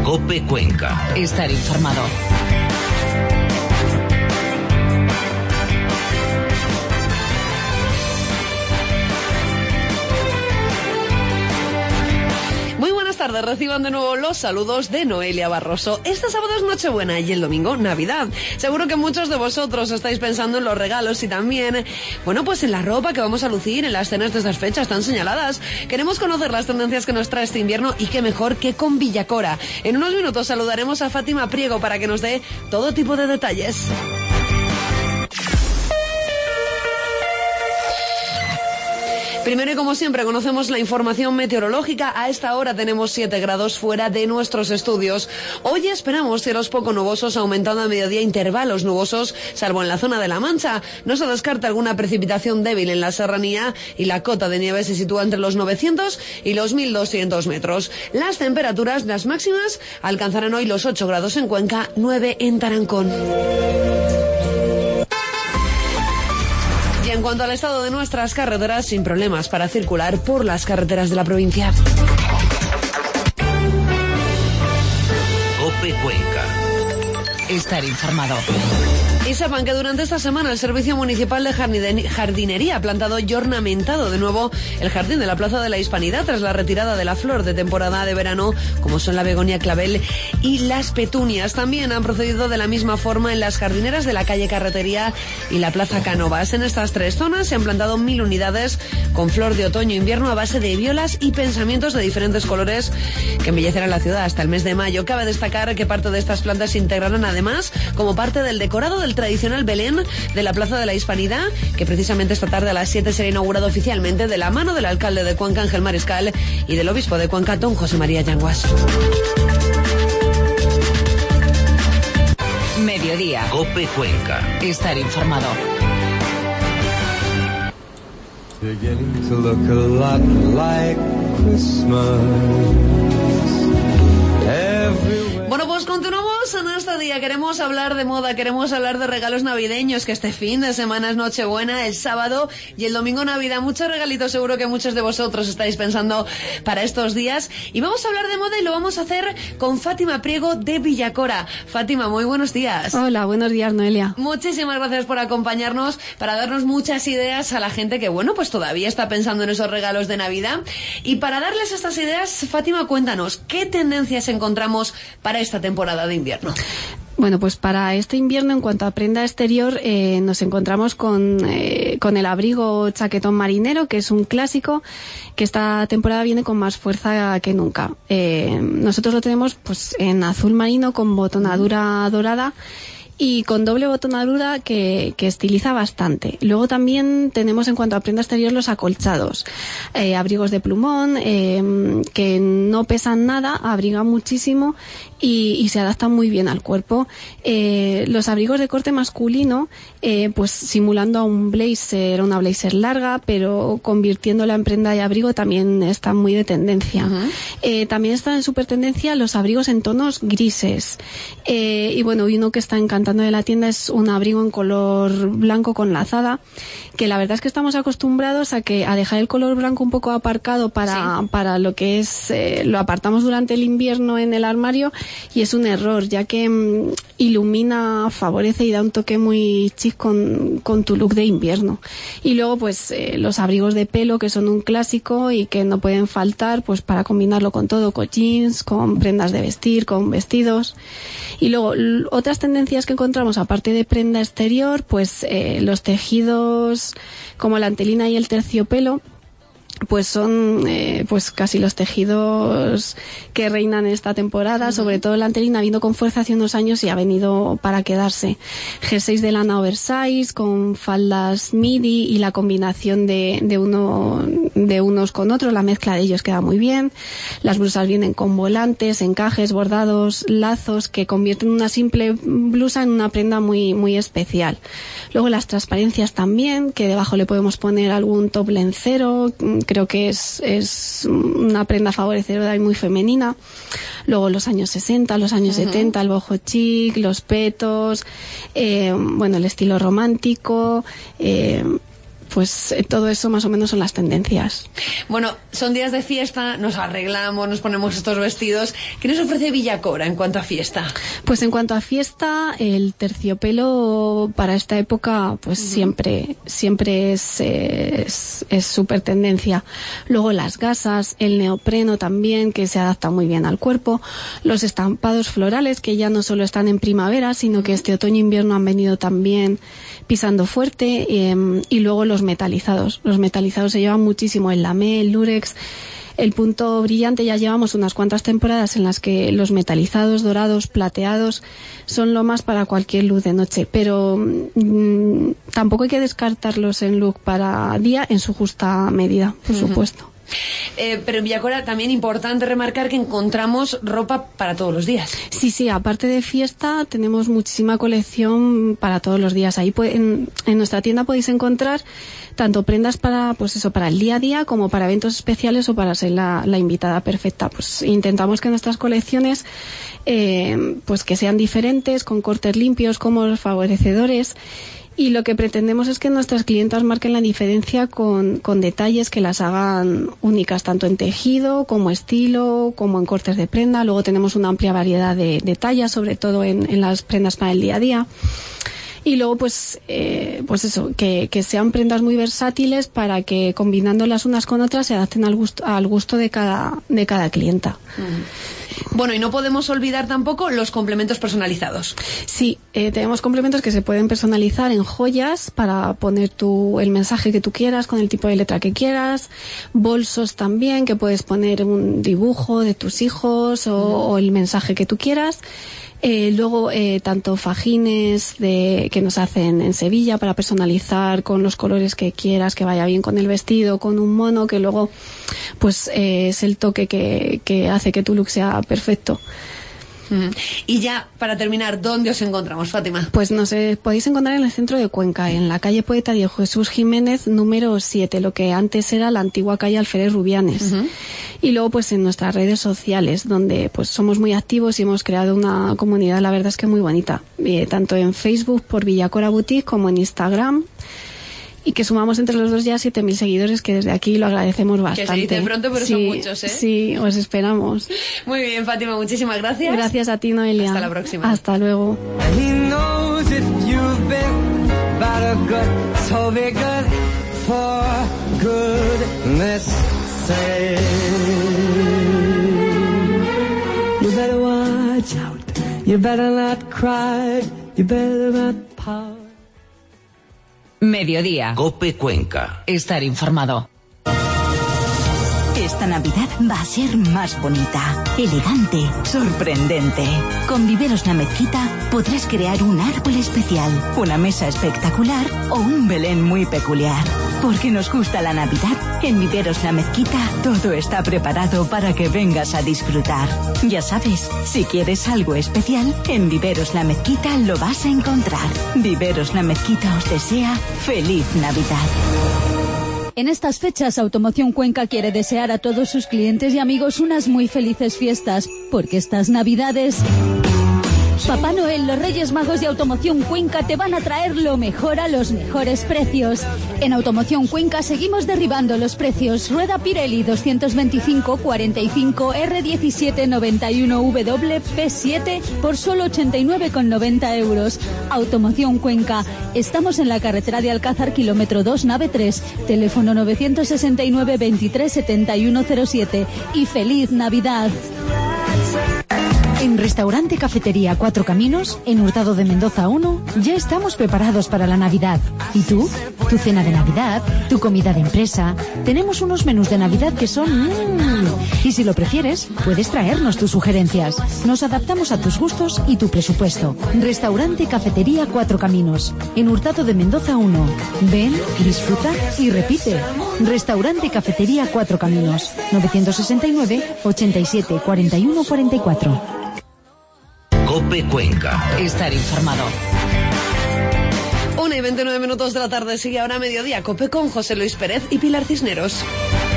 COPE Cuenca. Estar informado. Tarde reciban de nuevo los saludos de Noelia Barroso. Este sábado es Nochebuena y el domingo Navidad. Seguro que muchos de vosotros estáis pensando en los regalos y también, bueno, pues en la ropa que vamos a lucir en las cenas de estas fechas tan señaladas. Queremos conocer las tendencias que nos trae este invierno y qué mejor que con Villacora. En unos minutos saludaremos a Fátima Priego para que nos dé todo tipo de detalles. Primero y como siempre conocemos la información meteorológica. A esta hora tenemos 7 grados fuera de nuestros estudios. Hoy esperamos cielos poco nubosos, aumentando a mediodía intervalos nubosos, salvo en la zona de La Mancha. No se descarta alguna precipitación débil en la serranía y la cota de nieve se sitúa entre los 900 y los 1200 metros. Las temperaturas, las máximas, alcanzarán hoy los 8 grados en Cuenca, 9 en Tarancón. Y en cuanto al estado de nuestras carreteras, sin problemas para circular por las carreteras de la provincia. COPE Cuenca. Estar informado. Y sepan que durante esta semana el Servicio Municipal de Jardinería ha plantado y ornamentado de nuevo el jardín de la Plaza de la Hispanidad tras la retirada de la flor de temporada de verano, como son la begonia clavel y las petunias. También han procedido de la misma forma en las jardineras de la calle Carretería y la Plaza Cánovas. En estas 3 zonas se han plantado 1000 unidades con flor de otoño-invierno a base de violas y pensamientos de diferentes colores que embellecerán la ciudad hasta el mes de mayo. Cabe destacar que parte de estas plantas se integrarán además como parte del decorado del tradicional Belén de la Plaza de la Hispanidad, que precisamente esta tarde a las 7 será inaugurado oficialmente de la mano del alcalde de Cuenca, Ángel Mariscal, y del obispo de Cuenca, don José María Yanguas. Mediodía. COPE Cuenca. Estar informado. Beginning to look a lot like Christmas. Bueno, pues continuamos en este día. Queremos hablar de moda, queremos hablar de regalos navideños, que este fin de semana es Nochebuena, el sábado y el domingo Navidad. Muchos regalitos seguro que muchos de vosotros estáis pensando para estos días. Y vamos a hablar de moda y lo vamos a hacer con Fátima Priego de Villacora. Fátima, muy buenos días. Hola, buenos días, Noelia. Muchísimas gracias por acompañarnos, para darnos muchas ideas a la gente que, bueno, pues todavía está pensando en esos regalos de Navidad. Y para darles estas ideas, Fátima, cuéntanos, ¿qué tendencias encontramos para esta temporada de invierno? Bueno, pues para este invierno, en cuanto a prenda exterior, nos encontramos con el abrigo chaquetón marinero, que es un clásico, que esta temporada viene con más fuerza que nunca. Nosotros lo tenemos pues en azul marino con botonadura dorada y con doble botonadura que estiliza bastante. Luego también tenemos, en cuanto a prenda exterior, los acolchados. Abrigos de plumón, que no pesan nada, abrigan muchísimo y se adaptan muy bien al cuerpo. Los abrigos de corte masculino, pues simulando a un blazer, una blazer larga, pero convirtiéndola en prenda de abrigo, también están muy de tendencia. También están en super tendencia los abrigos en tonos grises. Y bueno, uno que está encantando de la tienda es un abrigo en color blanco con lazada, que la verdad es que estamos acostumbrados a dejar el color blanco un poco aparcado para lo que es, lo apartamos durante el invierno en el armario, y es un error, ya que ilumina, favorece y da un toque muy chic con tu look de invierno. Y luego pues los abrigos de pelo, que son un clásico y que no pueden faltar pues para combinarlo con todo, con jeans, con prendas de vestir, con vestidos. Y luego otras tendencias que encontramos aparte de prenda exterior, pues los tejidos como la antelina y el terciopelo, pues son pues casi los tejidos que reinan esta temporada. Sobre todo la antelina vino con fuerza hace unos años y ha venido para quedarse. Jerseys de lana oversize con faldas midi y la combinación de unos con otros, la mezcla de ellos queda muy bien. Las blusas vienen con volantes, encajes, bordados, lazos, que convierten una simple blusa en una prenda muy, muy especial. Luego las transparencias también, que debajo le podemos poner algún top lencero. Creo que es una prenda favorecedora y muy femenina. Luego los años 60, los años 70, el boho chic, los petos, bueno, el estilo romántico, pues todo eso más o menos son las tendencias. Bueno, son días de fiesta, nos arreglamos, nos ponemos estos vestidos. ¿Qué nos ofrece Villacobra en cuanto a fiesta? Pues en cuanto a fiesta, el terciopelo para esta época pues siempre es súper tendencia. Luego las gasas, el neopreno también, que se adapta muy bien al cuerpo, los estampados florales, que ya no solo están en primavera, sino que este otoño-invierno han venido también pisando fuerte, y luego los metalizados. Los metalizados se llevan muchísimo, el lamé, el lurex. El punto brillante, ya llevamos unas cuantas temporadas en las que los metalizados, dorados, plateados son lo más para cualquier luz de noche, pero tampoco hay que descartarlos en look para día en su justa medida, por supuesto. Pero en Villacobra también importante remarcar que encontramos ropa para todos los días. Sí, aparte de fiesta tenemos muchísima colección para todos los días. Ahí en nuestra tienda podéis encontrar tanto prendas para para el día a día como para eventos especiales o para ser la invitada perfecta. Pues intentamos que nuestras colecciones pues que sean diferentes, con cortes limpios, cómodos, favorecedores. Y lo que pretendemos es que nuestras clientas marquen la diferencia con detalles que las hagan únicas, tanto en tejido, como estilo, como en cortes de prenda. Luego tenemos una amplia variedad de tallas, sobre todo en las prendas para el día a día. Y luego, pues eso, que sean prendas muy versátiles para que combinándolas unas con otras se adapten al gusto de cada clienta. Bueno, y no podemos olvidar tampoco los complementos personalizados. Sí, tenemos complementos que se pueden personalizar en joyas para poner el mensaje que tú quieras, con el tipo de letra que quieras. Bolsos también, que puedes poner un dibujo de tus hijos o el mensaje que tú quieras. Luego, tanto fajines que nos hacen en Sevilla para personalizar con los colores que quieras, que vaya bien con el vestido, con un mono, que luego pues es el toque que hace que tu look sea perfecto. Y ya, para terminar, ¿dónde os encontramos, Fátima? Pues nos podéis encontrar en el centro de Cuenca, en la calle Poeta Diego Jesús Jiménez, número 7, lo que antes era la antigua calle Alférez Rubianes. Y luego, pues en nuestras redes sociales, donde pues somos muy activos y hemos creado una comunidad, la verdad es que muy bonita. Tanto en Facebook por Villacobra Boutique como en Instagram. Y que sumamos entre los dos ya 7.000 seguidores, que desde aquí lo agradecemos bastante. Que se dice pronto, pero son muchos, ¿eh? Sí, os esperamos. Muy bien, Fátima, muchísimas gracias. Gracias a ti, Noelia. Hasta la próxima. Hasta luego. He knows if you've been bad or good, so be good for goodness sake. You better watch out, you better not cry, you better not pout. Mediodía. COPE Cuenca. Estar informado. Esta Navidad va a ser más bonita, elegante, sorprendente. Con Viveros La Mezquita podrás crear un árbol especial, una mesa espectacular o un Belén muy peculiar. Porque nos gusta la Navidad, en Viveros La Mezquita todo está preparado para que vengas a disfrutar. Ya sabes, si quieres algo especial, en Viveros La Mezquita lo vas a encontrar. Viveros La Mezquita os desea feliz Navidad. En estas fechas, Automoción Cuenca quiere desear a todos sus clientes y amigos unas muy felices fiestas, porque estas Navidades Papá Noel, los Reyes Magos de Automoción Cuenca te van a traer lo mejor a los mejores precios. En Automoción Cuenca seguimos derribando los precios. Rueda Pirelli 225 45 R17 91 WP7 por solo 89,90 euros. Automoción Cuenca. Estamos en la carretera de Alcázar, kilómetro 2, nave 3. Teléfono 969 23 7107. Y feliz Navidad. En Restaurante Cafetería Cuatro Caminos, en Hurtado de Mendoza 1, ya estamos preparados para la Navidad. ¿Y tú? ¿Tu cena de Navidad? ¿Tu comida de empresa? Tenemos unos menús de Navidad que son... Y si lo prefieres, puedes traernos tus sugerencias. Nos adaptamos a tus gustos y tu presupuesto. Restaurante Cafetería Cuatro Caminos, en Hurtado de Mendoza 1. Ven, disfruta y repite. Restaurante Cafetería Cuatro Caminos, 969 87 41 44. COPE Cuenca. Estar informado. 1:29 de la tarde, sigue ahora mediodía. COPE con José Luis Pérez y Pilar Cisneros.